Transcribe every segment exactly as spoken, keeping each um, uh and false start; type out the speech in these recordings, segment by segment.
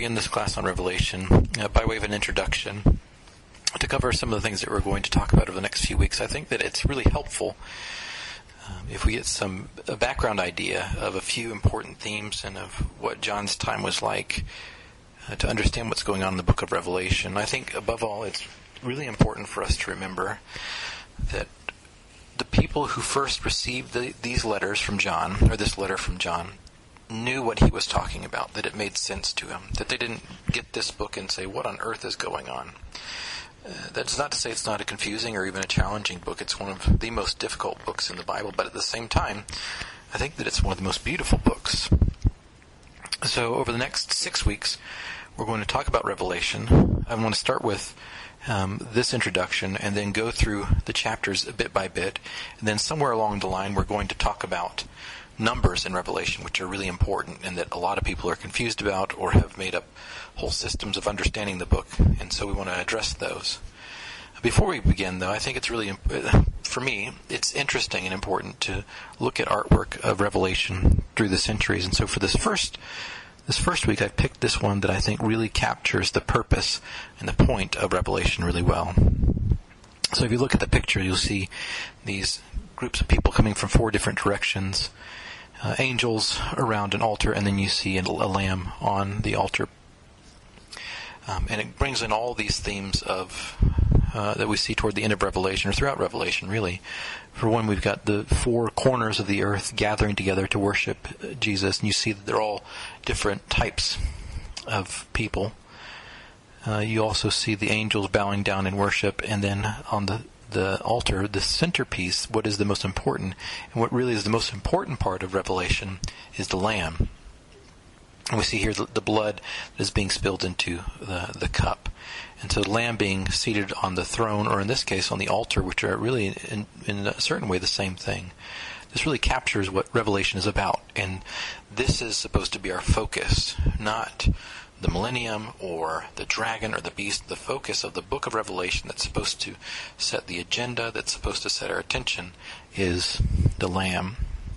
begin this class on Revelation uh, by way of an introduction to cover some of the things that we're going to talk about over the next few weeks. I think that it's really helpful um, if we get some a background idea of a few important themes and of what John's time was like uh, to understand what's going on in the book of Revelation. I think, above all, it's really important for us to remember that the people who first received the, these letters from John, or this letter from John, knew what he was talking about, that it made sense to him, that they didn't get this book and say, what on earth is going on? Uh, that's not to say it's not a confusing or even a challenging book. It's one of the most difficult books in the Bible, but at the same time, I think that it's one of the most beautiful books. So over the next six weeks, we're going to talk about Revelation. I want to start with um, this introduction and then go through the chapters bit by bit. And then somewhere along the line, we're going to talk about numbers in Revelation, which are really important and that a lot of people are confused about or have made up whole systems of understanding the book. And so we want to address those. Before we begin, though, I think it's really, for me, it's interesting and important to look at artwork of Revelation through the centuries. And so for this first This first week, I've picked this one that I think really captures the purpose and the point of Revelation really well. So if you look at the picture, you'll see these groups of people coming from four different directions, uh, angels around an altar, and then you see a, a lamb on the altar. Um, and it brings in all these themes of uh, that we see toward the end of Revelation, or throughout Revelation, really. For one, we've got the four corners of the earth gathering together to worship Jesus, and you see that they're all different types of people. Uh, you also see the angels bowing down in worship, and then on the, the altar, the centerpiece, what is the most important, and what really is the most important part of Revelation, is the Lamb. And we see here the, the blood that is being spilled into the, the cup. And so the Lamb being seated on the throne, or in this case on the altar, which are really in, in a certain way the same thing. This really captures what Revelation is about. And this is supposed to be our focus, not the millennium or the dragon or the beast. The focus of the book of Revelation that's supposed to set the agenda, that's supposed to set our attention, is the Lamb.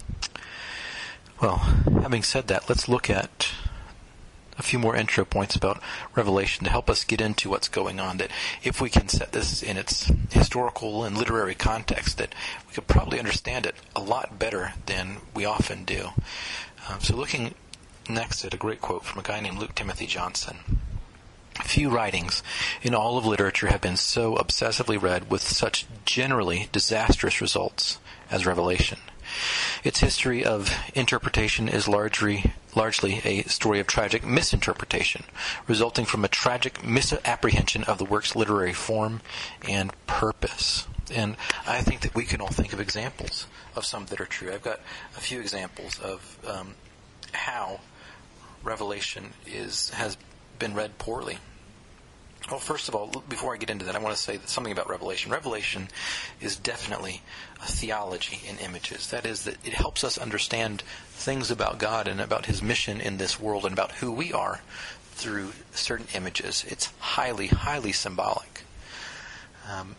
Well, having said that, let's look at a few more intro points about Revelation to help us get into what's going on, that if we can set this in its historical and literary context, that we could probably understand it a lot better than we often do. Um, so looking next at a great quote from a guy named Luke Timothy Johnson. Few writings in all of literature have been so obsessively read with such generally disastrous results as Revelation. Its history of interpretation is largely largely a story of tragic misinterpretation, resulting from a tragic misapprehension of the work's literary form and purpose. And I think that we can all think of examples of some that are true. I've got a few examples of um, how Revelation is has been read poorly. Well, first of all, before I get into that, I want to say that something about Revelation. Revelation is definitely a theology in images. That is, that it helps us understand things about God and about His mission in this world and about who we are through certain images. It's highly, highly symbolic. Um,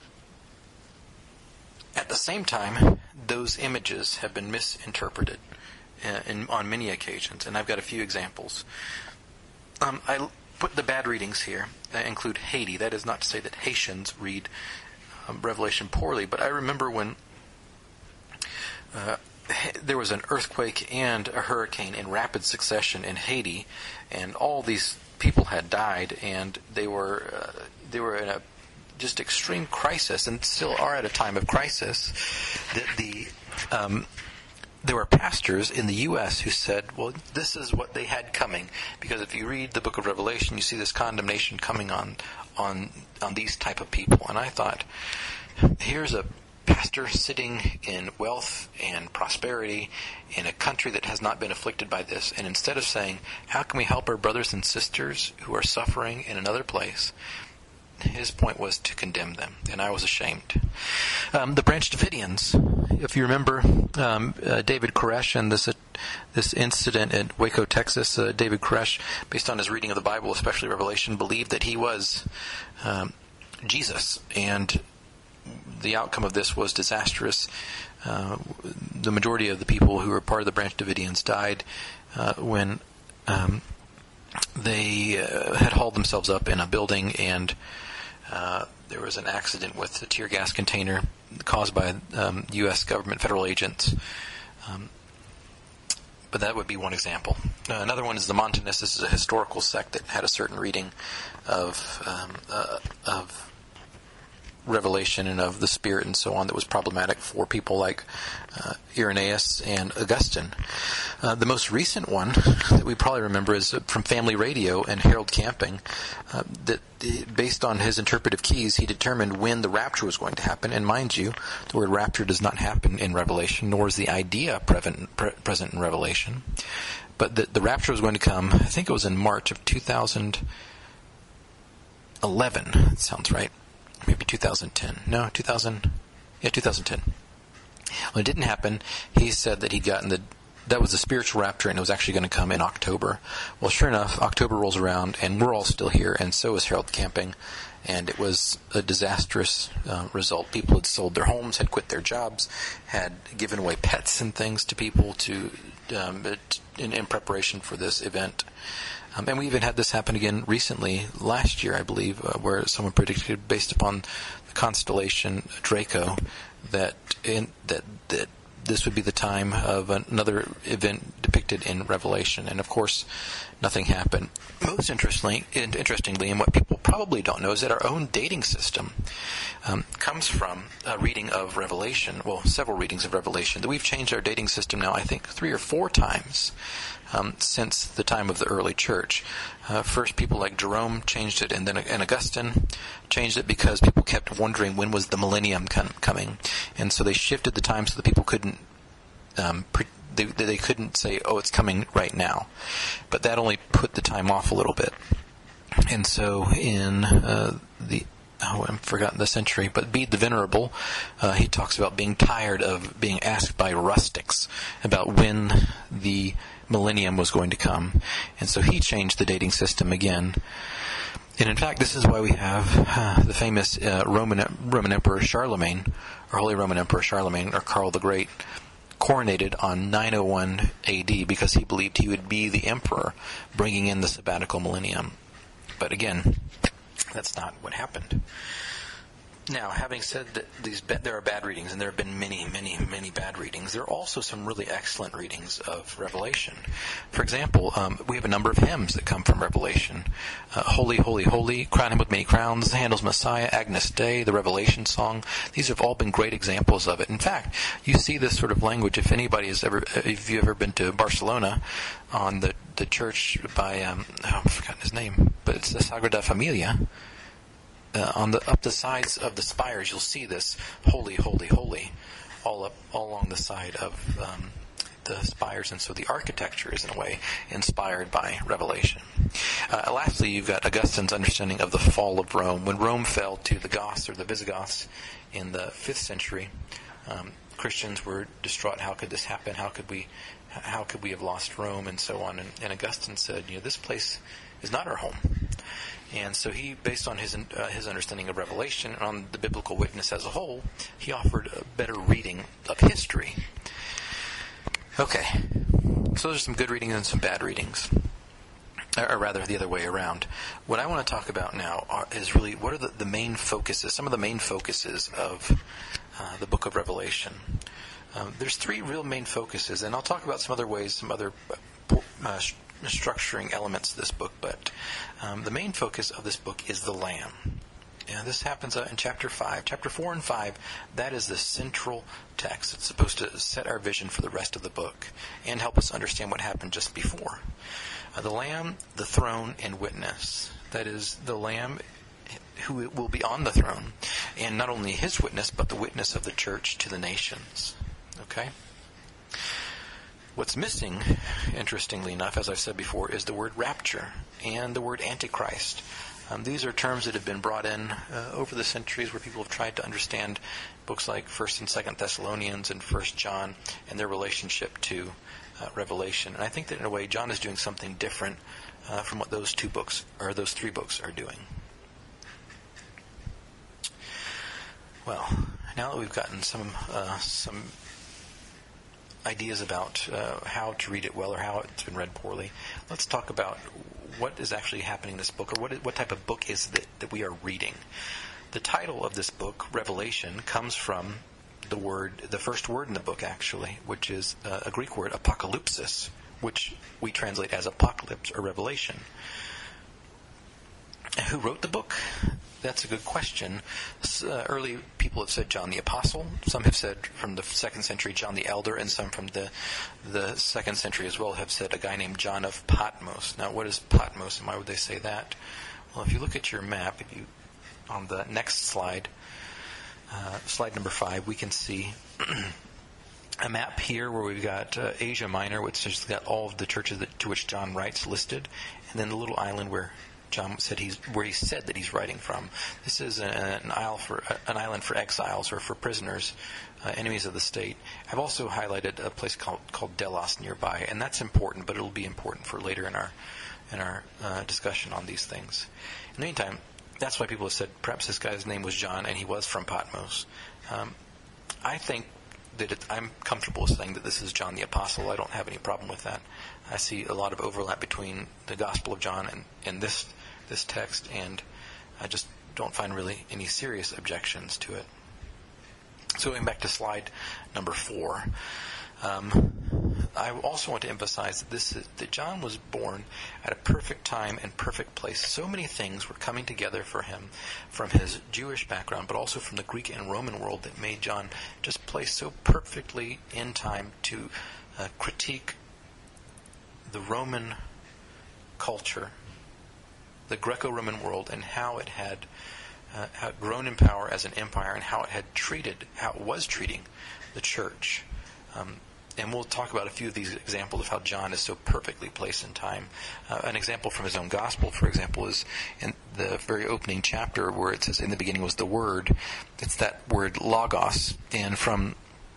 at the same time, those images have been misinterpreted uh, in, on many occasions, and I've got a few examples. Um, I put the bad readings here that include Haiti. That is not to say that Haitians read um, Revelation poorly, but I remember when uh, there was an earthquake and a hurricane in rapid succession in Haiti, and all these people had died, and they were uh, they were in a just extreme crisis, and still are at a time of crisis. That the um, There were pastors in the U S who said, well, this is what they had coming. Because if you read the book of Revelation, you see this condemnation coming on on on these type of people. And I thought, here's a pastor sitting in wealth and prosperity in a country that has not been afflicted by this. And instead of saying, how can we help our brothers and sisters who are suffering in another place, his point was to condemn them, and I was ashamed. Um, the Branch Davidians, if you remember um, uh, David Koresh and this uh, this incident at Waco, Texas, uh, David Koresh, based on his reading of the Bible, especially Revelation, believed that he was um, Jesus, and the outcome of this was disastrous. Uh, the majority of the people who were part of the Branch Davidians died uh, when um, they uh, had hauled themselves up in a building, and uh, there was an accident with a tear gas container caused by um, U S government federal agents. Um, but that would be one example. Uh, another one is the Montanists. This is a historical sect that had a certain reading of um, uh, of Revelation and of the Spirit and so on that was problematic for people like uh, Irenaeus and Augustine. Uh, the most recent one that we probably remember is from Family Radio and Harold Camping, uh, that based on his interpretive keys, he determined when the rapture was going to happen. And mind you, the word rapture does not happen in Revelation, nor is the idea present, present in Revelation. But the, the rapture was going to come, I think it was in March of two thousand eleven. That sounds right. Maybe two thousand ten. No, two thousand. Yeah, two thousand ten. When it didn't happen, he said that he'd gotten the, that was the spiritual rapture, and it was actually going to come in October. Well, sure enough, October rolls around, and we're all still here, and so is Harold Camping, and it was a disastrous uh, result. People had sold their homes, had quit their jobs, had given away pets and things to people to um, in, in preparation for this event. Um, and we even had this happen again recently, last year, I believe, uh, where someone predicted, based upon the constellation Draco, that in, that that this would be the time of another event depicted in Revelation. And of course, nothing happened. Most interestingly, interestingly, and what people probably don't know, is that our own dating system um, comes from a reading of Revelation, well, several readings of Revelation, that we've changed our dating system now, I think, three or four times. Um, since the time of the early church. Uh, first, people like Jerome changed it, and then and Augustine changed it because people kept wondering when was the millennium com- coming, and so they shifted the time so that people couldn't um, pre- they, they couldn't say, "Oh, it's coming right now," but that only put the time off a little bit. And so, in uh, the oh, I've forgotten the century, but Bede the Venerable, uh, he talks about being tired of being asked by rustics about when the millennium was going to come, and so he changed the dating system again. And in fact, this is why we have uh, the famous uh, Roman Roman Emperor Charlemagne, or Holy Roman Emperor Charlemagne, or Karl the Great, coronated on nine oh one A D, because he believed he would be the emperor, bringing in the sabbatical millennium. But again, that's not what happened. Now, having said that these ba- there are bad readings, and there have been many, many, many bad readings, there are also some really excellent readings of Revelation. For example, um, we have a number of hymns that come from Revelation. Uh, Holy, Holy, Holy, Crown Him with Many Crowns, Handel's Messiah, Agnus Dei, the Revelation Song. These have all been great examples of it. In fact, you see this sort of language if anybody has ever, if you've ever been to Barcelona, on the, the church by, um, oh, I've forgotten his name, but it's the Sagrada Familia. Uh, on the up the sides of the spires, you'll see this "Holy, Holy, Holy" all up all along the side of um, the spires, and so the architecture is in a way inspired by Revelation. Uh, lastly, you've got Augustine's understanding of the fall of Rome. When Rome fell to the Goths or the Visigoths in the fifth century, um, Christians were distraught. How could this happen? How could we? How could we have lost Rome, and so on? And, and Augustine said, you know, this place is not our home. And so he, based on his uh, his understanding of Revelation and on the biblical witness as a whole, he offered a better reading of history. Okay, so those are some good readings and some bad readings. Or rather, the other way around. What I want to talk about now are, is really what are the, the main focuses, some of the main focuses of uh, the book of Revelation. Um, there's three real main focuses, and I'll talk about some other ways, some other uh, structuring elements of this book, but um, the main focus of this book is the Lamb. And this happens uh, in chapter five. Chapter four and five, that is the central text. It's supposed to set our vision for the rest of the book and help us understand what happened just before. Uh, the Lamb, the throne, and witness. That is, the Lamb who will be on the throne, and not only his witness, but the witness of the church to the nations. Okay? What's missing, interestingly enough, as I've said before, is the word rapture and the word antichrist. Um, these are terms that have been brought in uh, over the centuries where people have tried to understand books like First and Second Thessalonians and First John and their relationship to uh, Revelation. And I think that in a way John is doing something different uh, from what those two books, or those three books, are doing. Well, now that we've gotten some uh, some ideas about uh, how to read it well or how it's been read poorly, let's talk about what is actually happening in this book, or what what type of book is that that we are reading. The title of this book, Revelation, comes from the word, the first word in the book, actually, which is uh, a Greek word, apocalypsis, which we translate as apocalypse or revelation. Who wrote the book? That's a good question. Uh, early people have said John the Apostle. Some have said from the second century John the Elder, and some from the the second century as well have said a guy named John of Patmos. Now, what is Patmos, and why would they say that? Well, if you look at your map, if you on the next slide, uh, slide number five, we can see a map here where we've got uh, Asia Minor, which has got all of the churches that, to which John writes listed, and then the little island where John said he's where he said that he's writing from. This is an, an isle for an island for exiles or for prisoners, uh, enemies of the state. I've also highlighted a place called called Delos nearby, and that's important, but it'll be important for later in our in our uh, discussion on these things. In the meantime, that's why people have said perhaps this guy's name was John and he was from Patmos. Um, I think that it, I'm comfortable saying that this is John the Apostle. I don't have any problem with that. I see a lot of overlap between the Gospel of John and, and this this text, and I just don't find really any serious objections to it. So going back to slide number four, um, I also want to emphasize that this is, that John was born at a perfect time and perfect place. So many things were coming together for him from his Jewish background, but also from the Greek and Roman world, that made John just placed so perfectly in time to uh, critique the Roman culture, the Greco-Roman world, and how it had uh, how it grown in power as an empire, and how it had treated, how it was treating the church. Um, And we'll talk about a few of these examples of how John is so perfectly placed in time. Uh, an example from his own gospel, for example, is in the very opening chapter where it says, in the beginning was the Word. It's that word logos. And from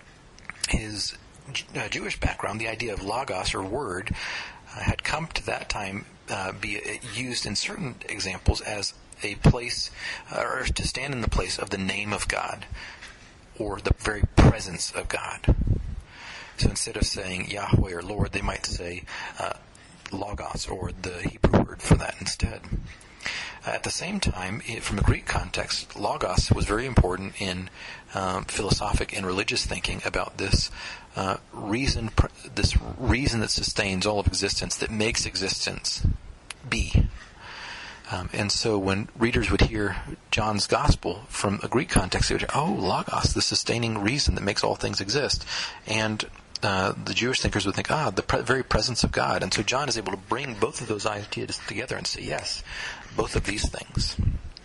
his uh, Jewish background, the idea of logos, or word, uh, had come to that time uh, be used in certain examples as a place, uh, or to stand in the place of the name of God, or the very presence of God. So instead of saying Yahweh or Lord, they might say uh, Logos, or the Hebrew word for that instead. Uh, at the same time, it, from a Greek context, Logos was very important in um, philosophic and religious thinking about this uh, reason, this reason that sustains all of existence, that makes existence be. Um, and so when readers would hear John's gospel from a Greek context, they would hear, oh, Logos, the sustaining reason that makes all things exist. And uh, the Jewish thinkers would think, ah, the pre- very presence of God. And so John is able to bring both of those ideas together and say, yes, both of these things.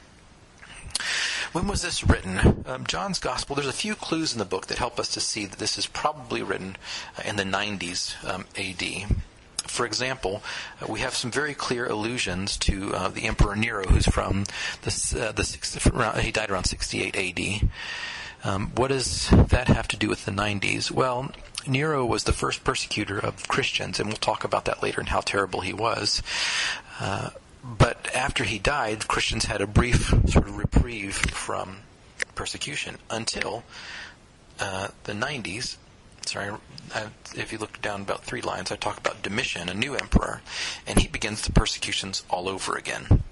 When was this written? Um, John's gospel, there's a few clues in the book that help us to see that this is probably written uh, in the nineties um, A D. For example, uh, we have some very clear allusions to uh, the Emperor Nero, who's from the, uh, the sixty, he died around sixty-eight A D. Um, what does that have to do with the nineties? Well, Nero was the first persecutor of Christians, and we'll talk about that later and how terrible he was. Uh, but after he died, Christians had a brief sort of reprieve from persecution until uh, the nineties. Sorry, I, if you look down about three lines, I talk about Domitian, a new emperor, and he begins the persecutions all over again.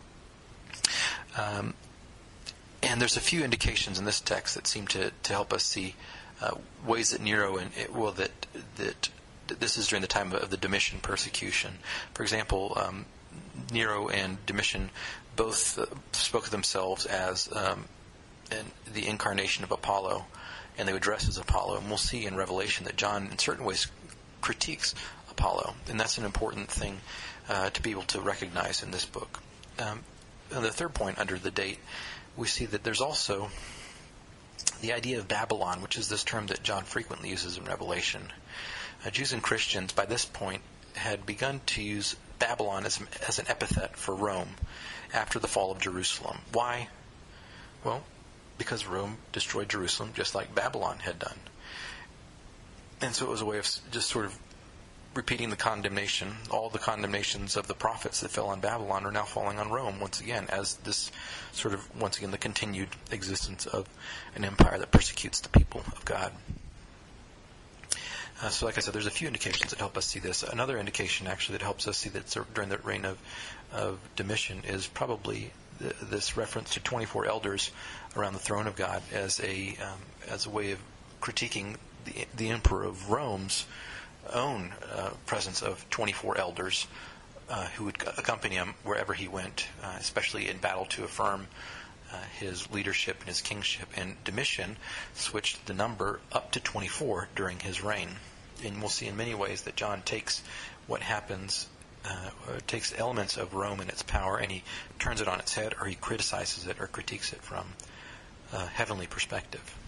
Um, and there's a few indications in this text that seem to, to help us see uh, ways that Nero and it, well that that this is during the time of the Domitian persecution. For example, um, Nero and Domitian both uh, spoke of themselves as um, in, the incarnation of Apollo, and they would dress as Apollo. And we'll see in Revelation that John, in certain ways, critiques Apollo. And that's an important thing uh, to be able to recognize in this book. Um, and the third point under the date, we see that there's also the idea of Babylon, which is this term that John frequently uses in Revelation. Uh, Jews and Christians, by this point, had begun to use Babylon as, as an epithet for Rome after the fall of Jerusalem. Why? Well, because Rome destroyed Jerusalem just like Babylon had done. And so it was a way of just sort of repeating the condemnation. All the condemnations of the prophets that fell on Babylon are now falling on Rome once again, as this sort of, once again, the continued existence of an empire that persecutes the people of God. Uh, so like I said, there's a few indications that help us see this. Another indication, actually, that helps us see that during the reign of, of Domitian is probably th- this reference to twenty-four elders around the throne of God as a um, as a way of critiquing the, the emperor of Rome's own uh, presence of twenty-four elders uh, who would accompany him wherever he went, uh, especially in battle to affirm uh, his leadership and his kingship. And Domitian switched the number up to twenty-four during his reign. And we'll see in many ways that John takes what happens, uh, takes elements of Rome and its power, and he turns it on its head, or he criticizes it or critiques it from a heavenly perspective.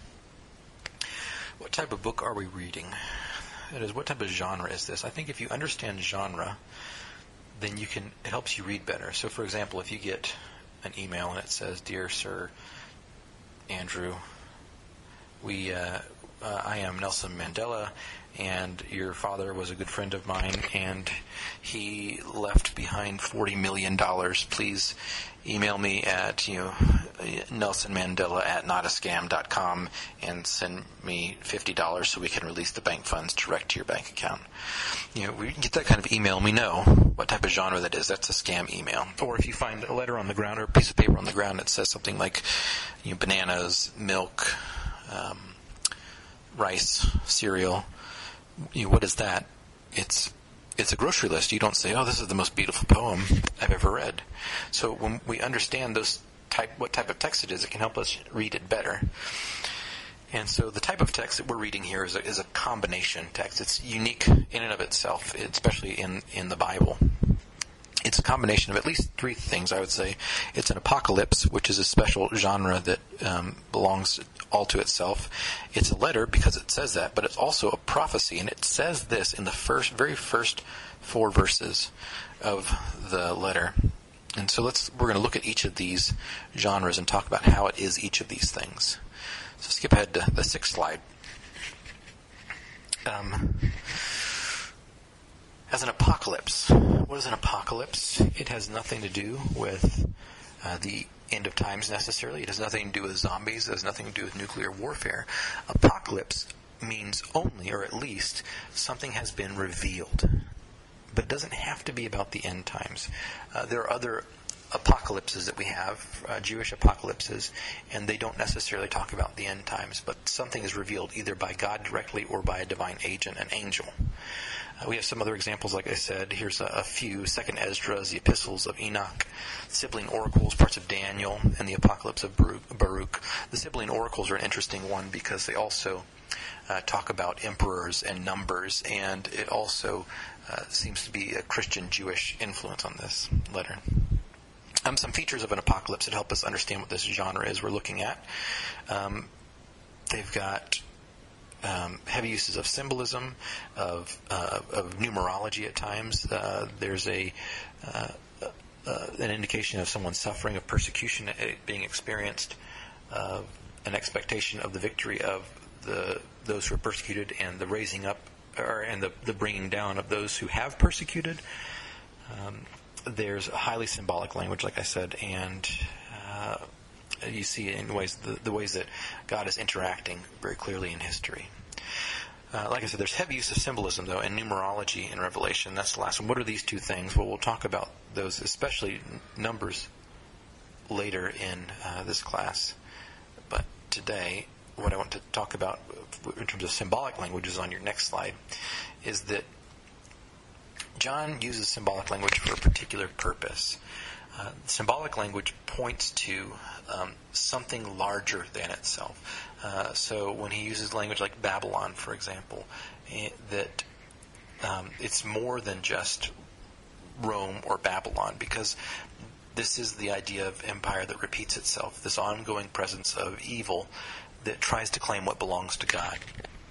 What type of book are we reading? That is, what type of genre is this? I think if you understand genre, then you can. It helps you read better. So, for example, if you get an email and it says, "Dear Sir Andrew, we, uh, uh, I am Nelson Mandela, and your father was a good friend of mine, and he left behind forty million dollars. Please email me at, you know, Nelson Mandela at not a scam dot com and send me fifty dollars so we can release the bank funds direct to your bank account." You know, we get that kind of email, and we know what type of genre that is. That's a scam email. Or if you find a letter on the ground or a piece of paper on the ground that says something like, you know, bananas, milk, um, rice, cereal, you know, what is that? It's it's a grocery list. You don't say, "Oh, this is the most beautiful poem I've ever read." So when we understand those type, what type of text it is, it can help us read it better. And so the type of text that we're reading here is a, is a combination text. It's unique in and of itself, especially in, in the Bible. It's a combination of at least three things, I would say. It's an apocalypse, which is a special genre that um, belongs all to itself. It's a letter because it says that, but it's also a prophecy, and it says this in the first, very first four verses of the letter. And so let's we're going to look at each of these genres and talk about how it is each of these things. So skip ahead to the sixth slide. Um, as an apocalypse, what is an apocalypse? It has nothing to do with uh, the end of times necessarily. It has nothing to do with zombies. It has nothing to do with nuclear warfare. Apocalypse means only, or at least, something has been revealed. But it doesn't have to be about the end times. Uh, there are other apocalypses that we have, uh, Jewish apocalypses, and they don't necessarily talk about the end times, but something is revealed either by God directly or by a divine agent, an angel. Uh, we have some other examples, like I said. Here's a, a few. Second Ezra, the epistles of Enoch, sibling oracles, parts of Daniel, and the apocalypse of Baruch. The sibling oracles are an interesting one because they also uh, talk about emperors and numbers, and it also uh, seems to be a Christian Jewish influence on this letter. Um, some features of an apocalypse that help us understand what this genre is we're looking at. Um, they've got um, heavy uses of symbolism, of uh, of numerology at times. Uh, there's a uh, uh, an indication of someone suffering, of persecution being experienced, of an expectation of the victory of the those who are persecuted, and the raising up, or and the, the bringing down of those who have persecuted. Um, There's a highly symbolic language, like I said, and uh, you see in ways the, the ways that God is interacting very clearly in history. Uh, like I said, there's heavy use of symbolism, though, and numerology in Revelation. That's the last one. What are these two things? Well, we'll talk about those, especially numbers, later in uh, this class. But today, what I want to talk about in terms of symbolic language is on your next slide, is that John uses symbolic language for a particular purpose. Uh, symbolic language points to um, something larger than itself. Uh, so when he uses language like Babylon, for example, it, that um, it's more than just Rome or Babylon, because this is the idea of empire that repeats itself, this ongoing presence of evil that tries to claim what belongs to God.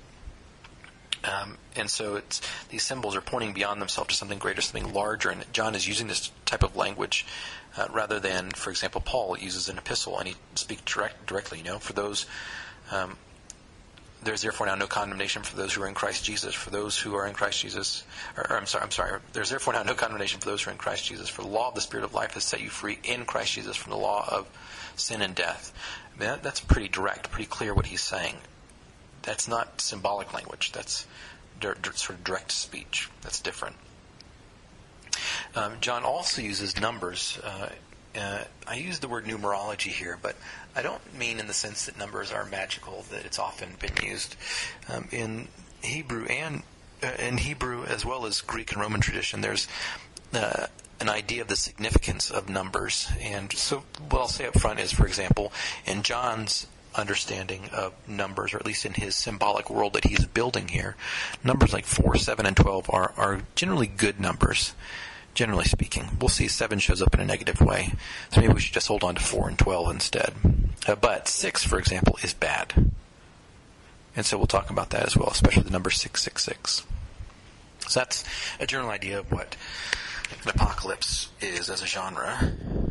Um, and so it's, these symbols are pointing beyond themselves to something greater, something larger. And John is using this type of language uh, rather than, for example, Paul uses an epistle, and he speaks direct, directly. You know, for those, um, there's therefore now no condemnation for those who are in Christ Jesus. For those who are in Christ Jesus, or, or I'm sorry, I'm sorry. There's therefore now no condemnation for those who are in Christ Jesus. For the law of the Spirit of life has set you free in Christ Jesus from the law of sin and death. I mean, that, that's pretty direct, pretty clear what he's saying. That's not symbolic language. That's di- di- sort of direct speech. That's different. Um, John also uses numbers. Uh, uh, I use the word numerology here, but I don't mean in the sense that numbers are magical, that it's often been used. Um, in Hebrew and uh, in Hebrew as well as Greek and Roman tradition, there's uh, an idea of the significance of numbers. And so what I'll say up front is, for example, in John's understanding of numbers, or at least in his symbolic world that he's building here, numbers like four, seven, and twelve are, are generally good numbers, generally speaking. We'll see seven shows up in a negative way, so maybe we should just hold on to four and twelve instead. Uh, but six, for example, is bad. And so we'll talk about that as well, especially the number six six six. So that's a general idea of what an apocalypse is as a genre.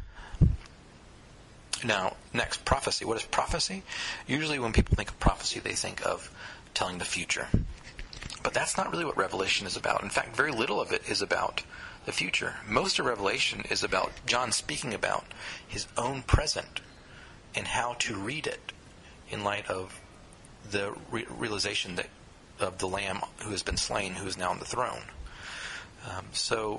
Now, next, prophecy. What is prophecy? Usually when people think of prophecy, they think of telling the future. But that's not really what Revelation is about. In fact, very little of it is about the future. Most of Revelation is about John speaking about his own present and how to read it in light of the re- realization that of the Lamb who has been slain, who is now on the throne. Um, so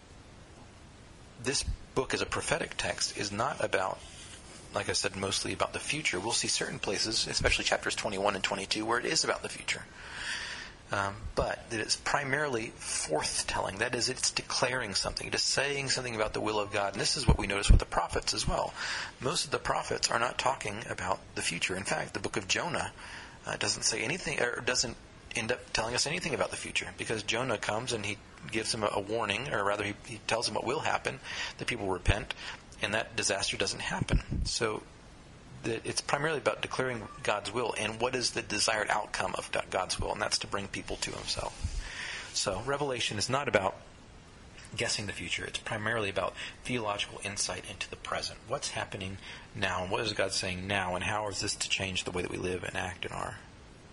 this book as a prophetic text is not about, like I said, mostly about the future. We'll see certain places, especially chapters twenty-one and twenty-two, where it is about the future. Um, but that it's primarily forth-telling. That is, it's declaring something. It is saying something about the will of God. And this is what we notice with the prophets as well. Most of the prophets are not talking about the future. In fact, the book of Jonah uh, doesn't say anything, or doesn't end up telling us anything about the future, because Jonah comes and he gives them a, a warning, or rather he, he tells them what will happen, that people repent, and that disaster doesn't happen. So that it's primarily about declaring God's will and what is the desired outcome of God's will, and that's to bring people to himself. So Revelation is not about guessing the future. It's primarily about theological insight into the present. What's happening now, and what is God saying now, and how is this to change the way that we live and act and are?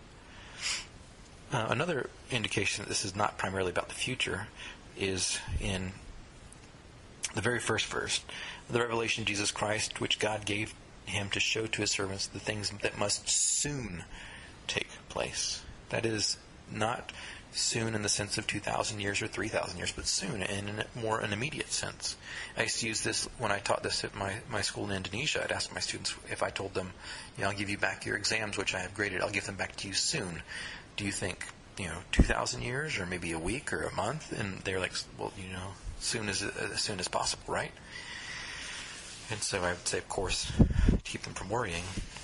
Uh, another indication that this is not primarily about the future is in the very first verse. The revelation of Jesus Christ, which God gave him to show to his servants the things that must soon take place. That is, not soon in the sense of two thousand years or three thousand years, but soon in a more an immediate sense. I used to use this when I taught this at my, my school in Indonesia. I'd ask my students, if I told them, you know, I'll give you back your exams, which I have graded, I'll give them back to you soon. Do you think, you know, two thousand years or maybe a week or a month? And they're like, well, you know, soon as, as soon as possible, right? And so I would say, of course, to keep them from worrying.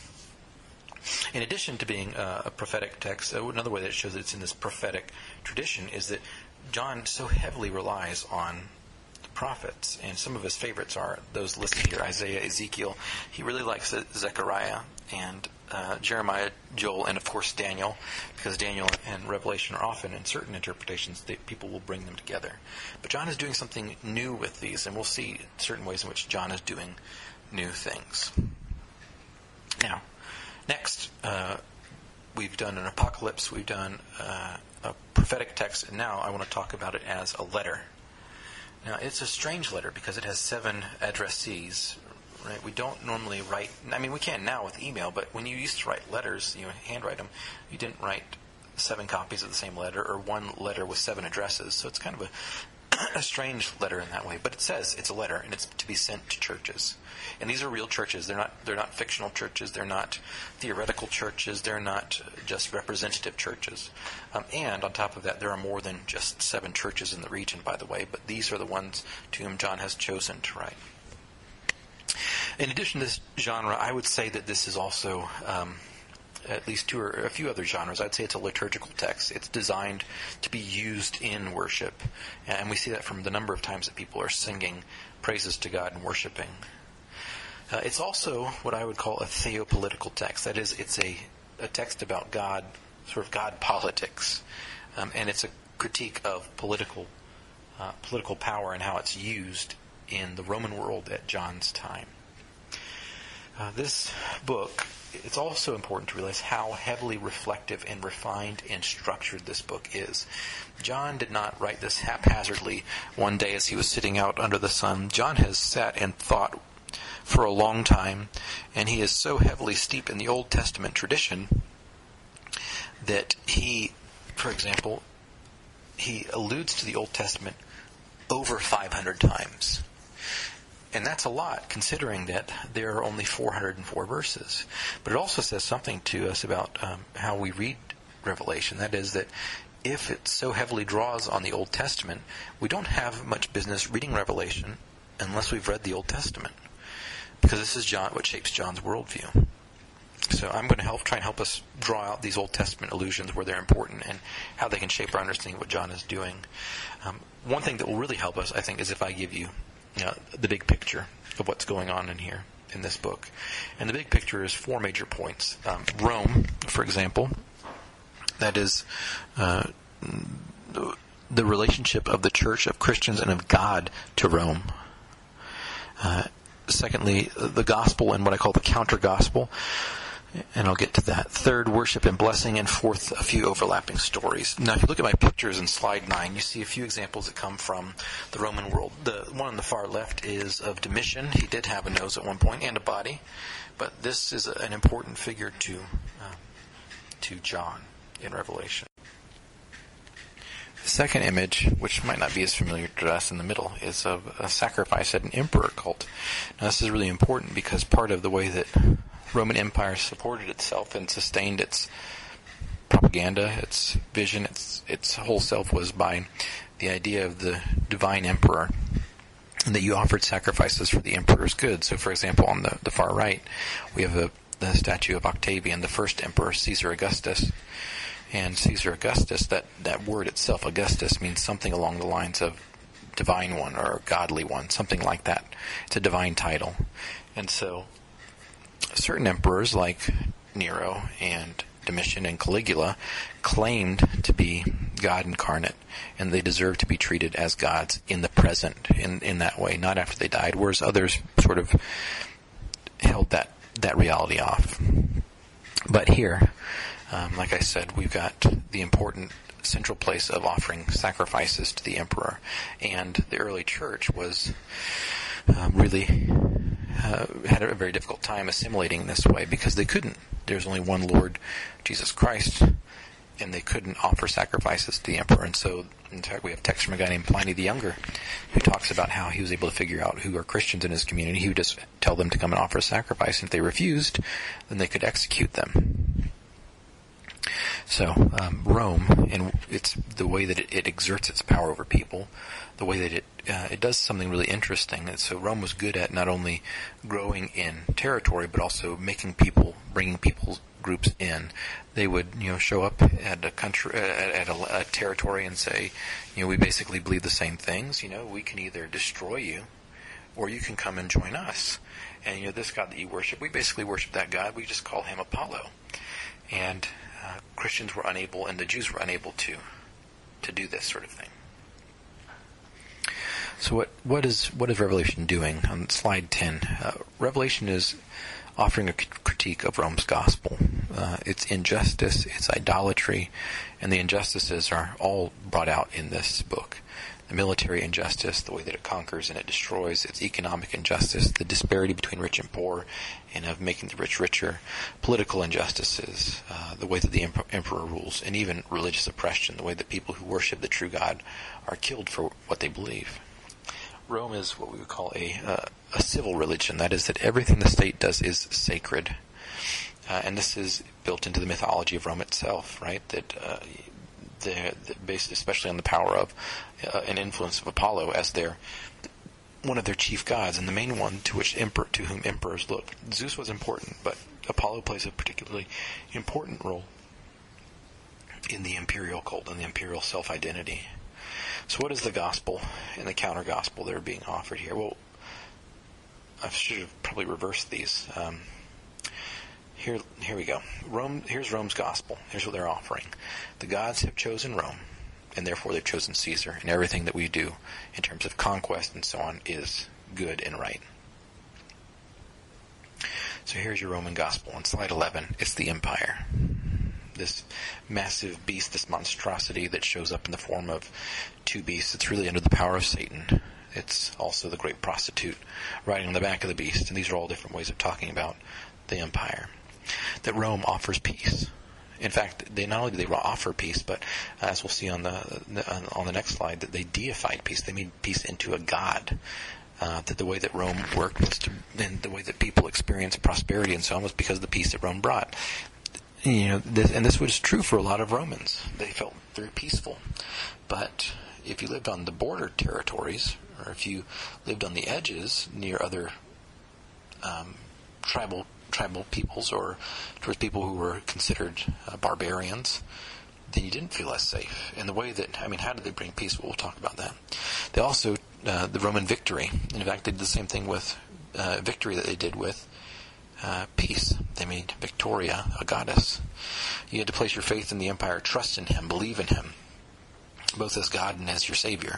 In addition to being uh, a prophetic text, uh, another way that it shows that it's in this prophetic tradition is that John so heavily relies on the prophets. And some of his favorites are those listed here: Isaiah, Ezekiel. He really likes Zechariah and uh, Jeremiah, Joel, and of course Daniel, because Daniel and Revelation are often, in certain interpretations, that people will bring them together. But John is doing something new with these, and we'll see certain ways in which John is doing new things. Now, next, uh, we've done an apocalypse, we've done uh, a prophetic text, and now I want to talk about it as a letter. Now, it's a strange letter because it has seven addressees. Right? We don't normally write, I mean, we can now with email, but when you used to write letters, you know, handwrite them, you didn't write seven copies of the same letter or one letter with seven addresses. So it's kind of a, a strange letter in that way. But it says it's a letter, and it's to be sent to churches. And these are real churches. They're not they're not fictional churches. They're not theoretical churches. They're not just representative churches. Um, and on top of that, there are more than just seven churches in the region, by the way. But these are the ones to whom John has chosen to write. In addition to this genre, I would say that this is also um, at least two or a few other genres. I'd say it's a liturgical text. It's designed to be used in worship. And we see that from the number of times that people are singing praises to God and worshiping. Uh, it's also what I would call a theopolitical text. That is, it's a, a text about God, sort of God politics. Um, and it's a critique of political uh, political power and how it's used in the Roman world at John's time. Uh, this book, it's also important to realize how heavily reflective and refined and structured this book is. John did not write this haphazardly one day as he was sitting out under the sun. John has sat and thought for a long time, and he is so heavily steeped in the Old Testament tradition that he, for example, he alludes to the Old Testament over five hundred times. And that's a lot, considering that there are only four hundred four verses. But it also says something to us about um, how we read Revelation. That is that if it so heavily draws on the Old Testament, we don't have much business reading Revelation unless we've read the Old Testament. Because this is John, what shapes John's worldview. So I'm going to help try and help us draw out these Old Testament allusions where they're important and how they can shape our understanding of what John is doing. Um, one thing that will really help us, I think, is if I give you, you know, the big picture of what's going on in here in this book. And the big picture is four major points. Um, Rome, for example, that is uh, the relationship of the church, of Christians, and of God to Rome. Uh, secondly, the gospel and what I call the counter-gospel. And I'll get to that. Third, worship and blessing. And fourth, a few overlapping stories. Now, if you look at my pictures in slide nine, you see a few examples that come from the Roman world. The one on the far left is of Domitian. He did have a nose at one point and a body. But this is an important figure to, uh, to John in Revelation. The second image, which might not be as familiar to us in the middle, is of a sacrifice at an emperor cult. Now, this is really important because part of the way that Roman Empire supported itself and sustained its propaganda, its vision, its its whole self was by the idea of the divine emperor, and that you offered sacrifices for the emperor's good. So, for example, on the, the far right, we have a, the statue of Octavian, the first emperor, Caesar Augustus. And Caesar Augustus, that, that word itself, Augustus, means something along the lines of divine one or godly one, something like that. It's a divine title. And so certain emperors like Nero and Domitian and Caligula claimed to be God incarnate, and they deserved to be treated as gods in the present, in, in that way, not after they died, whereas others sort of held that, that reality off. But here, um, like I said, we've got the important central place of offering sacrifices to the emperor, and the early church was uh, really uh, had a very difficult time assimilating this way because they couldn't. There's only one Lord, Jesus Christ, and they couldn't offer sacrifices to the emperor. And so, in fact, we have text from a guy named Pliny the Younger who talks about how he was able to figure out who are Christians in his community. He would just tell them to come and offer a sacrifice, and if they refused, then they could execute them. So, um, Rome, and it's the way that it, it exerts its power over people, the way that it uh, it does something really interesting. And so Rome was good at not only growing in territory, but also making people, bringing people groups in. They would, you know, show up at a country, at a, a territory, and say, you know, we basically believe the same things. You know, we can either destroy you, or you can come and join us. And you know, this God that you worship, we basically worship that God. We just call him Apollo. And uh, Christians were unable, and the Jews were unable to to do this sort of thing. So what what is what is Revelation doing? On slide ten, uh, Revelation is offering a critique of Rome's gospel. Uh, its injustice, its idolatry, and the injustices are all brought out in this book. The military injustice, the way that it conquers and it destroys, its economic injustice, the disparity between rich and poor, and of making the rich richer, political injustices, uh, the way that the emp- emperor rules, and even religious oppression, the way that people who worship the true God are killed for what they believe. Rome is what we would call a uh, a civil religion. That is, that everything the state does is sacred. Uh, and this is built into the mythology of Rome itself, right? That uh, the, the based especially on the power of uh, and influence of Apollo as their one of their chief gods, and the main one to which emperor to whom emperors look. Zeus was important, but Apollo plays a particularly important role in the imperial cult and the imperial self-identity. So what is the gospel and the counter-gospel that are being offered here? Well, I should have probably reversed these. Um, here, here we go. Rome. Here's Rome's gospel. Here's what they're offering. The gods have chosen Rome, and therefore they've chosen Caesar, and everything that we do in terms of conquest and so on is good and right. So here's your Roman gospel. On slide eleven, it's the empire. This massive beast, this monstrosity that shows up in the form of two beasts. It's really under the power of Satan. It's also the great prostitute riding on the back of the beast. And these are all different ways of talking about the empire. That Rome offers peace. In fact, they not only did they offer peace, but as we'll see on the, the on the next slide, that they deified peace. They made peace into a god. Uh, that the way that Rome worked was to, and the way that people experienced prosperity and so on was because of the peace that Rome brought. You know, this, and this was true for a lot of Romans. They felt very peaceful. But if you lived on the border territories, or if you lived on the edges near other um, tribal tribal peoples, or towards people who were considered uh, barbarians, then you didn't feel as safe. And the way that, I mean, how did they bring peace? Well, we'll talk about that. They also, uh, the Roman victory, in fact, they did the same thing with uh, victory that they did with uh, peace. They made Victoria a goddess. You had to place your faith in the empire, trust in him, believe in him, both as God and as your Savior.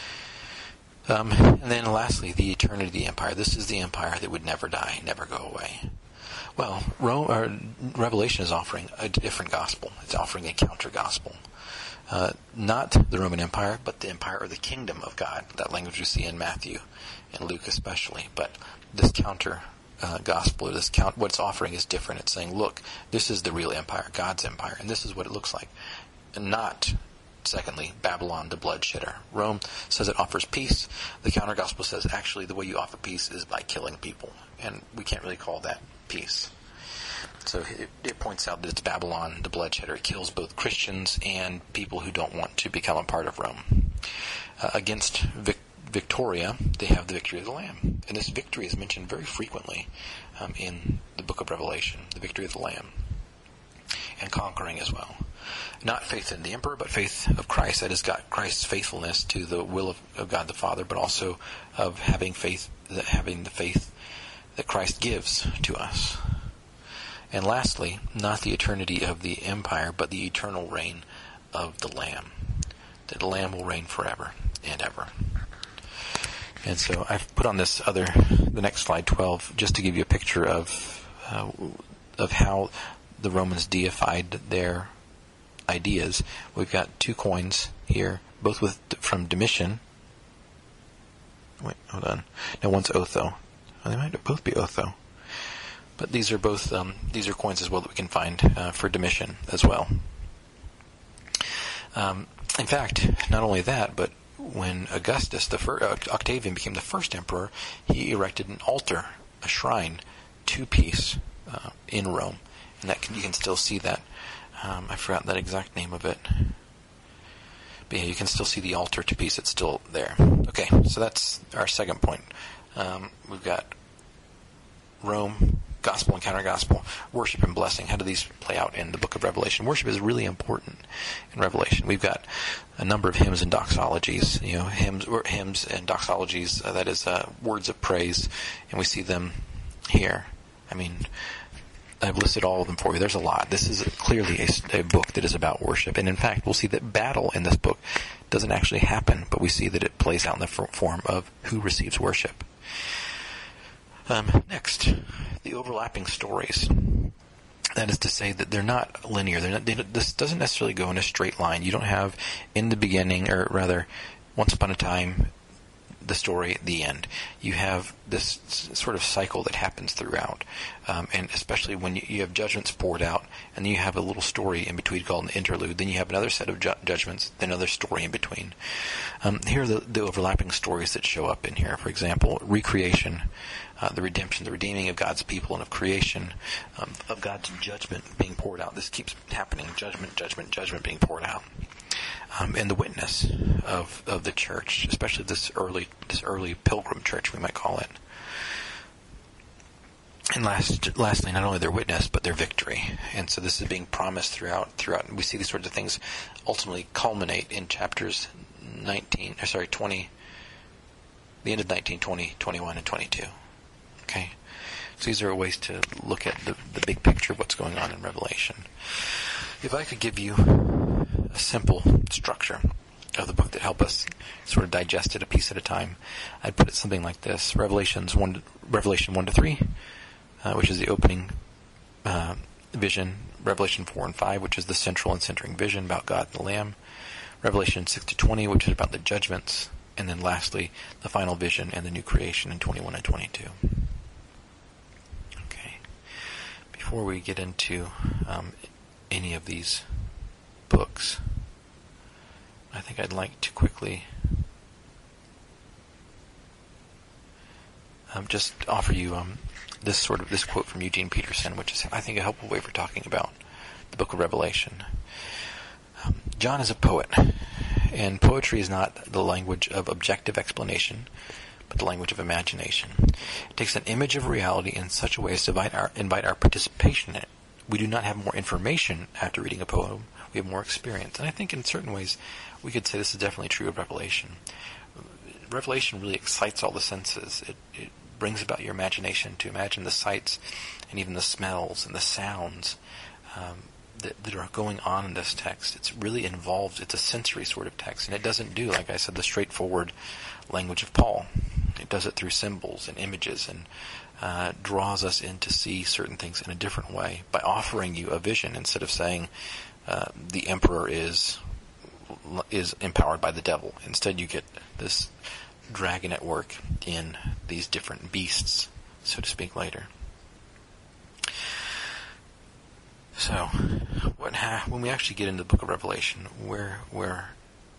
Um, and then lastly, the eternity of the empire. This is the empire that would never die, never go away. Well, Rome, or Revelation is offering a different gospel. It's offering a counter-gospel. Uh, not the Roman Empire, but the empire or the kingdom of God. That language we see in Matthew and Luke especially. But this counter-gospel, uh, or this count, what it's offering is different. It's saying, look, this is the real empire, God's empire, and this is what it looks like. And not, secondly, Babylon the bloodshedder. Rome says it offers peace. The counter-gospel says, actually, the way you offer peace is by killing people. And we can't really call that peace. So it, it points out that it's Babylon, the bloodshed. It kills both Christians and people who don't want to become a part of Rome. Uh, against Vic- Victoria, they have the victory of the Lamb. And this victory is mentioned very frequently um, in the book of Revelation, the victory of the Lamb. And conquering as well. Not faith in the emperor, but faith of Christ. That is God, Christ's faithfulness to the will of, of God the Father, but also of having faith, having the faith that Christ gives to us. And lastly, not the eternity of the empire, but the eternal reign of the Lamb. That the Lamb will reign forever and ever. And so I've put on this other, the next slide, twelve, just to give you a picture of uh, of how the Romans deified their ideas. We've got two coins here, both with from Domitian. Wait, hold on. No, one's Otho. Well, they might both be Otho. But these are both, um, these are coins as well that we can find uh, for Domitian as well. Um, in fact, not only that, but when Augustus, the fir- uh, Octavian became the first emperor, he erected an altar, a shrine to peace uh, in Rome. And that can, you can still see that. Um, I forgot that exact name of it. But yeah, you can still see the altar to peace. It's still there. Okay, so that's our second point. Um, we've got Rome, gospel and counter-gospel, worship and blessing. How do these play out in the book of Revelation? Worship is really important in Revelation. We've got a number of hymns and doxologies, you know, hymns, or hymns and doxologies, uh, that is, uh, words of praise, and we see them here. I mean, I've listed all of them for you. There's a lot. This is clearly a, a book that is about worship. And in fact, we'll see that battle in this book doesn't actually happen, but we see that it plays out in the form of who receives worship. Um, next, the overlapping stories. That is to say that they're not linear. They're not, they, this doesn't necessarily go in a straight line. You don't have in the beginning, or rather, once upon a time, the story at the end. You have this sort of cycle that happens throughout, um, and especially when you, you have judgments poured out, and then you have a little story in between called an interlude. Then you have another set of ju- judgments, then another story in between. Um, here are the, the overlapping stories that show up in here. For example, recreation, uh, the redemption, the redeeming of God's people and of creation, um, of God's judgment being poured out. This keeps happening: judgment, judgment, judgment being poured out. Um, and the witness of, of the church, especially this early this early pilgrim church, we might call it. And last, lastly, not only their witness, but their victory. And so this is being promised throughout. Throughout, we see these sorts of things ultimately culminate in chapters nineteen, or sorry, twenty, the end of nineteen, twenty, twenty-one, and twenty-two. Okay, so these are ways to look at the, the big picture of what's going on in Revelation. If I could give you a simple structure of the book that help us sort of digest it a piece at a time, I'd put it something like this: Revelations one, to, Revelation one to three, uh, which is the opening uh, vision; Revelation four and five, which is the central and centering vision about God and the Lamb; Revelation six to twenty, which is about the judgments; and then lastly, the final vision and the new creation in twenty-one and twenty-two. Okay. Before we get into um, any of these books, I think I'd like to quickly um, just offer you um, this sort of this quote from Eugene Peterson, which is, I think, a helpful way for talking about the book of Revelation. Um, John is a poet, and poetry is not the language of objective explanation, but the language of imagination. It takes an image of reality in such a way as to invite our, invite our participation in it. We do not have more information after reading a poem. We have more experience. And I think in certain ways we could say this is definitely true of Revelation. Revelation really excites all the senses. It, it brings about your imagination to imagine the sights and even the smells and the sounds um, that, that are going on in this text. It's really involved. It's a sensory sort of text. And it doesn't do, like I said, the straightforward language of Paul. It does it through symbols and images and uh, draws us in to see certain things in a different way by offering you a vision instead of saying uh, the emperor is is empowered by the devil. Instead, you get this dragon at work in these different beasts, so to speak, later. So, what ha- when we actually get into the book of Revelation, where where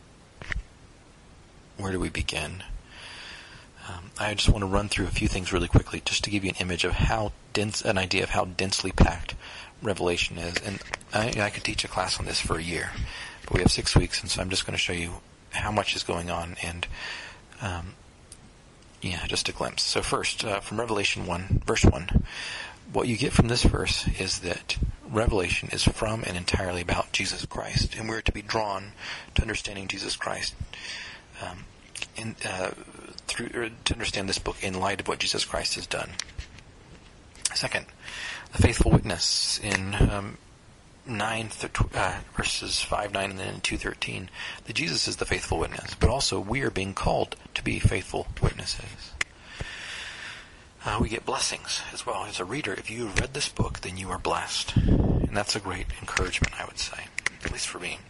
where do we begin? Um, I just want to run through a few things really quickly, just to give you an image of how dense, an idea of how densely packed Revelation is. And I, I could teach a class on this for a year, but we have six weeks, and so I'm just going to show you how much is going on, and um, yeah, just a glimpse. So first, uh, from Revelation one, verse one, what you get from this verse is that Revelation is from and entirely about Jesus Christ, and we're to be drawn to understanding Jesus Christ um, in, uh, through or to understand this book in light of what Jesus Christ has done. Second, the faithful witness in um, nine th- uh, verses five, nine, and then in two thirteen, that Jesus is the faithful witness, but also we are being called to be faithful witnesses. Uh, we get blessings as well. As a reader, if you have read this book, then you are blessed. And that's a great encouragement, I would say, at least for me.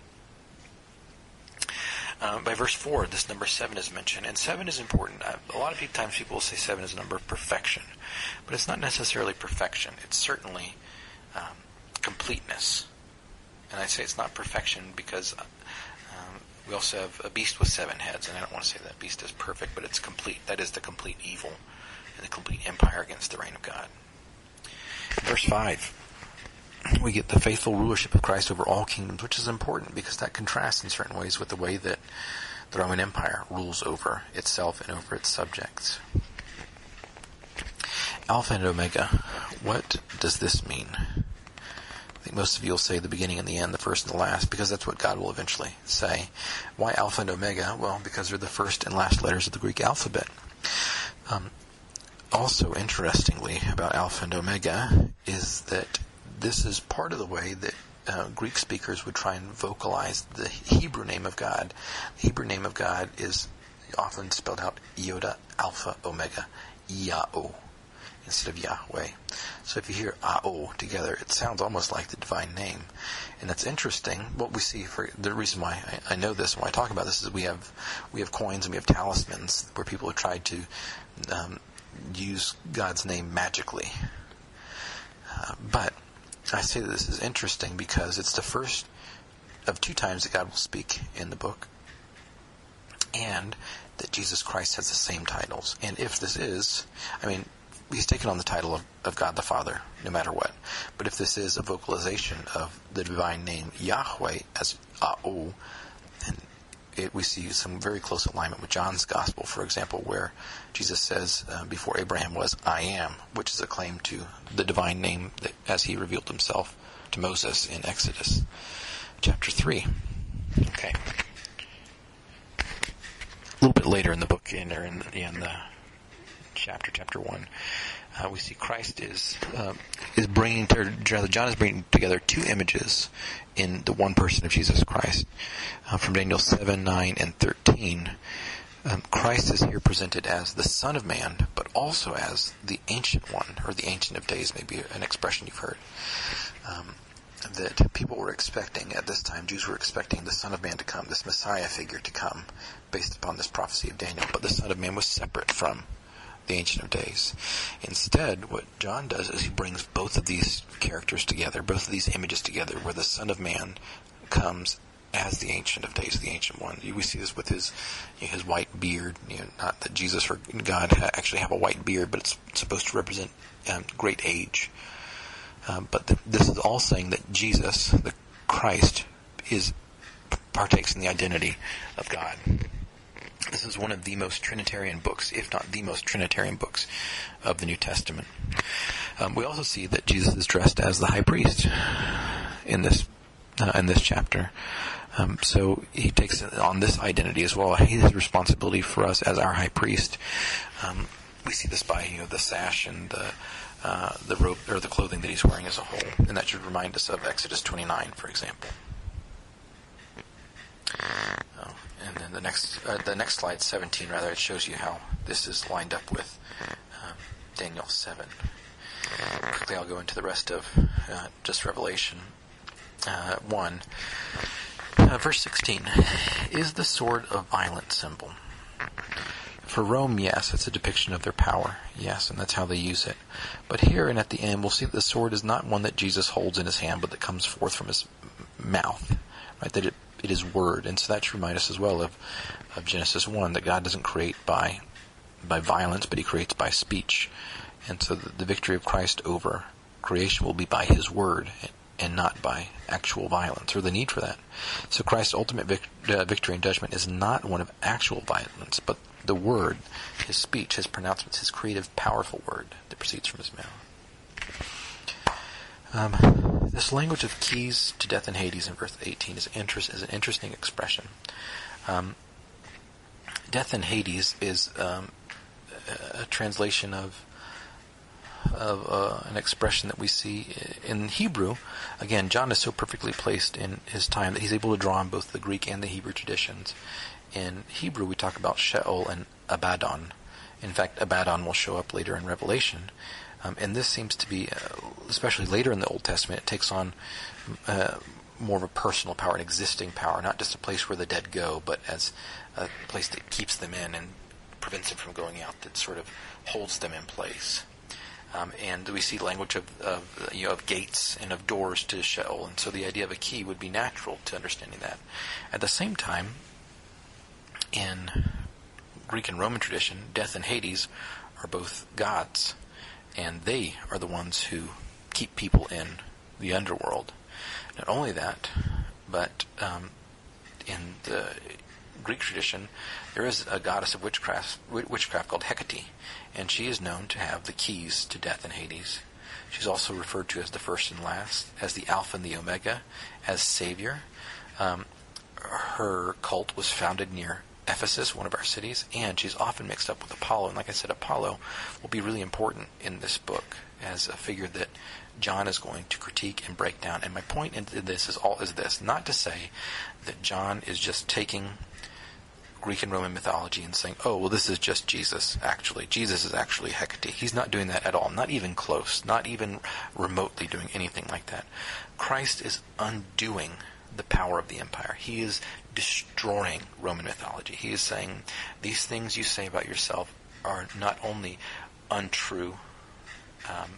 Uh, by verse four, this number seven is mentioned, and seven is important. Uh, a lot of times people will say seven is a number of perfection, but it's not necessarily perfection. It's certainly um, completeness. And I say it's not perfection because um, we also have a beast with seven heads, and I don't want to say that beast is perfect, but it's complete. That is the complete evil and the complete empire against the reign of God. Verse five, we get the faithful rulership of Christ over all kingdoms, which is important because that contrasts in certain ways with the way that the Roman Empire rules over itself and over its subjects. Alpha and Omega, what does this mean? I think most of you will say the beginning and the end, the first and the last, because that's what God will eventually say. Why Alpha and Omega? Well, because they're the first and last letters of the Greek alphabet. Um, also, interestingly, about Alpha and Omega is that this is part of the way that uh, Greek speakers would try and vocalize the Hebrew name of God. The Hebrew name of God is often spelled out Iota, Alpha, Omega, Yah-O, instead of Yahweh. So if you hear A-O together, it sounds almost like the divine name. And that's interesting. What we see, for the reason why I, I know this, when I talk about this, is we have we have coins and we have talismans where people have tried to um, use God's name magically. Uh, but I say that this is interesting because it's the first of two times that God will speak in the book, and that Jesus Christ has the same titles. And if this is, I mean, he's taken on the title of, of God the Father, no matter what. But if this is a vocalization of the divine name Yahweh as A-O, then it, we see some very close alignment with John's Gospel, for example, where Jesus says, uh, before Abraham was, I am, which is a claim to the divine name that, as he revealed himself to Moses in Exodus chapter three. Okay. A little bit later in the book, in, or in, the, in the chapter, chapter one, uh, we see Christ is uh, is bringing, rather, John is bringing together two images in the one person of Jesus Christ. Uh, from Daniel seven, nine, and thirteen, um, Christ is here presented as the Son of Man, but also as the Ancient One, or the Ancient of Days, maybe an expression you've heard. Um, that people were expecting at this time, Jews were expecting the Son of Man to come, this Messiah figure to come, based upon this prophecy of Daniel. But the Son of Man was separate from the Ancient of Days. Instead, what John does is he brings both of these characters together, both of these images together, where the Son of Man comes as the Ancient of Days, the Ancient One. We see this with his you know, his white beard. You know, not that Jesus or God ha- actually have a white beard, but it's supposed to represent um, great age. Um, but the, this is all saying that Jesus, the Christ, is partakes in the identity of God. This is one of the most Trinitarian books, if not the most Trinitarian books of the New Testament. Um, we also see that Jesus is dressed as the high priest in this uh, in this chapter. Um, so he takes on this identity as well. His responsibility for us as our high priest. Um, we see this by you know the sash and the uh, the robe or the clothing that he's wearing as a whole, and that should remind us of Exodus twenty-nine, for example. Oh, and then the next uh, the next slide, seventeen, rather, it shows you how this is lined up with um, Daniel seven. Quickly, I'll go into the rest of uh, just Revelation uh, one. Uh, verse sixteen, is the sword a violent symbol? For Rome, yes, it's a depiction of their power, yes, and that's how they use it. But here and at the end, we'll see that the sword is not one that Jesus holds in his hand, but that comes forth from his mouth, right? That it, it is word, and so that should remind us as well of, of Genesis one, that God doesn't create by by violence, but he creates by speech. And so the, the victory of Christ over creation will be by his word, and not by actual violence, or the need for that. So Christ's ultimate vic- uh, victory and judgment is not one of actual violence, but the word, his speech, his pronouncements, his creative, powerful word that proceeds from his mouth. Um, this language of keys to death and Hades in verse eighteen is, interest, is an interesting expression. Um, death and Hades is um, a, a translation of of uh, an expression that we see in Hebrew. Again, John is so perfectly placed in his time that he's able to draw on both the Greek and the Hebrew traditions. In Hebrew, we talk about Sheol and Abaddon. In fact, Abaddon will show up later in Revelation. Um, and this seems to be, uh, especially later in the Old Testament, it takes on uh, more of a personal power, an existing power, not just a place where the dead go, but as a place that keeps them in and prevents them from going out, that sort of holds them in place. Um, and we see language of, of you know of gates and of doors to Sheol, and so the idea of a key would be natural to understanding that. At the same time, in Greek and Roman tradition, death and Hades are both gods, and they are the ones who keep people in the underworld. Not only that, but um, in the Greek tradition, there is a goddess of witchcraft, witchcraft called Hecate, and she is known to have the keys to death and Hades. She's also referred to as the first and last, as the Alpha and the Omega, as Savior. Um, her cult was founded near Ephesus, one of our cities, and she's often mixed up with Apollo. And like I said, Apollo will be really important in this book as a figure that John is going to critique and break down. And my point in this is all is this, not to say that John is just taking Greek and Roman mythology and saying, oh, well, this is just Jesus, actually. Jesus is actually Hecate. He's not doing that at all, not even close, not even remotely doing anything like that. Christ is undoing the power of the empire. He is destroying Roman mythology. He is saying, these things you say about yourself are not only untrue um,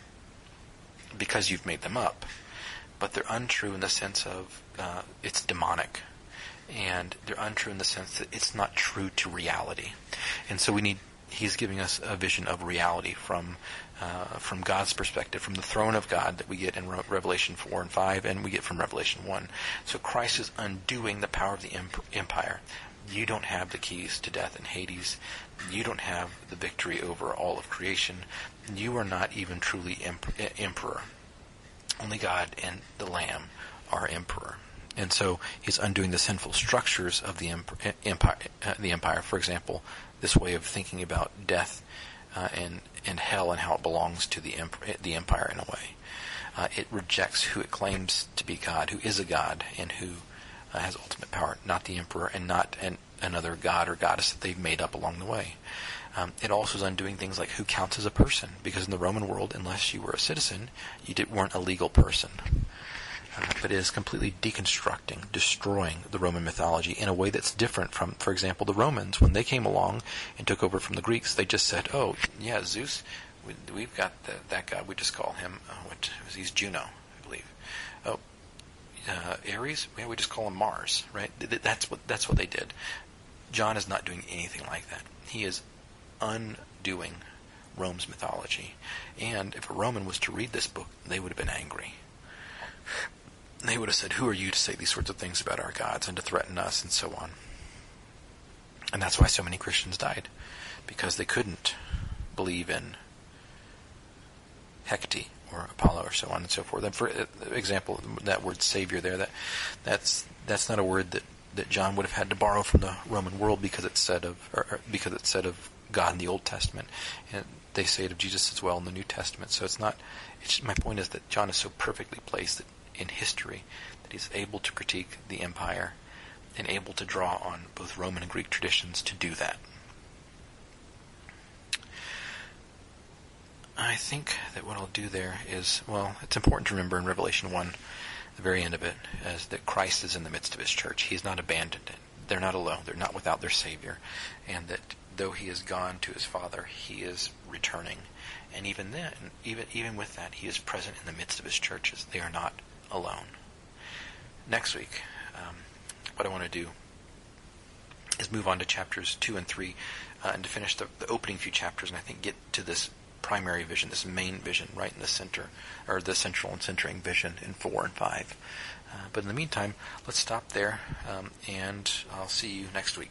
because you've made them up, but they're untrue in the sense of uh, it's demonic. And they're untrue in the sense that it's not true to reality. And so we need, he's giving us a vision of reality from uh, from God's perspective, from the throne of God that we get in Re- Revelation four and five, and we get from Revelation one. So Christ is undoing the power of the emp- empire. You don't have the keys to death and Hades. You don't have the victory over all of creation. You are not even truly emp- emperor. Only God and the Lamb are emperor. And so he's undoing the sinful structures of the empire. Uh, the empire, for example, this way of thinking about death uh, and and hell and how it belongs to the emp- the empire in a way. Uh, it rejects who it claims to be God, who is a God, and who uh, has ultimate power, not the emperor, and not an, another god or goddess that they've made up along the way. Um, it also is undoing things like who counts as a person, because in the Roman world, unless you were a citizen, you did, weren't a legal person. uh, but it is completely deconstructing, destroying the Roman mythology in a way that's different from, for example, the Romans. When they came along and took over from the Greeks, they just said, oh, yeah, Zeus, we, we've got the, that god, we just call him, uh, what, he's Juno, I believe. Oh, uh, Ares, yeah, we just call him Mars, right? That's what, that's what they did. John is not doing anything like that. He is undoing Rome's mythology. And if a Roman was to read this book, they would have been angry. They would have said, who are you to say these sorts of things about our gods and to threaten us and so on. And that's why so many Christians died, because they couldn't believe in Hecate or Apollo or so on and so forth. And for example, that word Savior there, that that's that's not a word that, that John would have had to borrow from the Roman world, because it's said of or, or because it's said of God in the Old Testament, and they say it of Jesus as well in the New Testament. So it's not. It's, my point is that John is so perfectly placed that in history that he's able to critique the empire and able to draw on both Roman and Greek traditions to do that. I think that what I'll do there is, well, it's important to remember in Revelation one, the very end of it, as that Christ is in the midst of his church. He's not abandoned it. They're not alone. They're not without their Savior. And that though he has gone to his Father, he is returning. And even then, even even with that, he is present in the midst of his churches. They are not alone. Next week, um, what I want to do is move on to chapters two and three, uh, and to finish the, the opening few chapters, and I think get to this primary vision, this main vision, right in the center, or the central and centering vision in four and five. Uh, but in the meantime, let's stop there, um, and I'll see you next week.